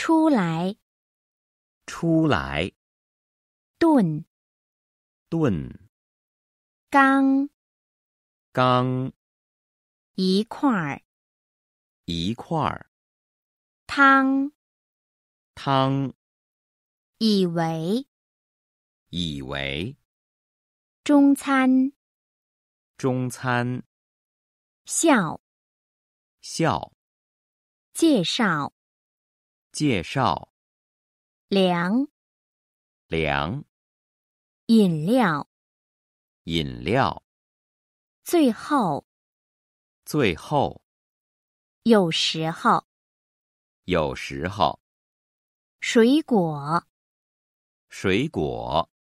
出来， 出来， 炖， 炖， 刚， 刚， 一块儿， 一块儿， 汤， 汤， 以为， 以为， 中餐， 中餐， 笑， 笑， 介绍， 介绍， 凉， 凉， 饮料， 饮料， 最后， 最后， 有时候， 有时候， 水果， 水果。